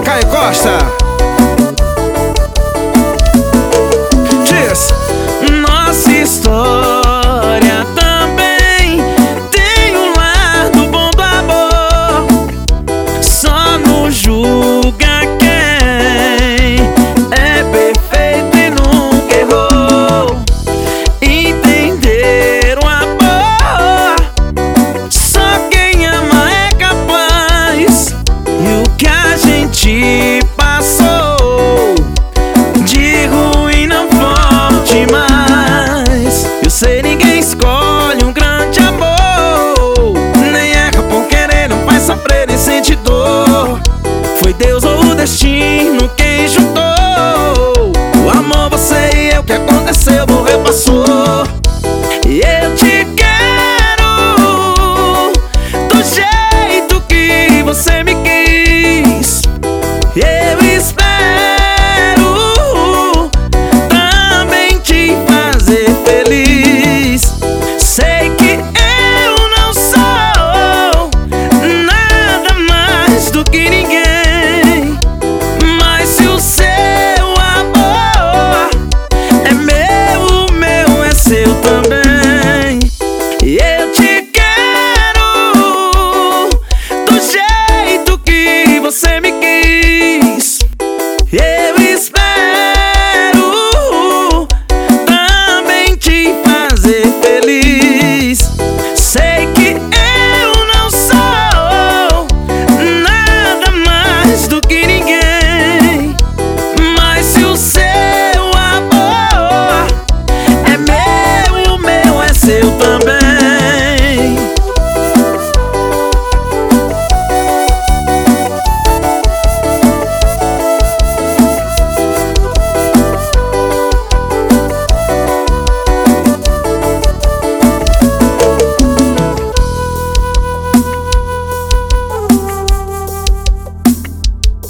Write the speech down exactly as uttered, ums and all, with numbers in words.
Caio Costa. Diz: nossa história também tem um lado bom do amor. Só não julga quem é perfeito e nunca errou. Entender o amor, só quem ama é capaz. E o que a gente passou de ruim não volte mais. Eu sei, ninguém escolhe um grande amor, nem erra por querer, não faz sofrer nem sente dor. Foi Deus ou o destino quem juntou o amor, você e eu, que aconteceu, morreu, passou. E eu te quero do jeito que você me quis. Eu espero também te fazer feliz. Sei que eu não sou nada mais do que ninguém, mas se o seu amor é meu, o meu é seu também. E eu te quero do jeito que você me quer.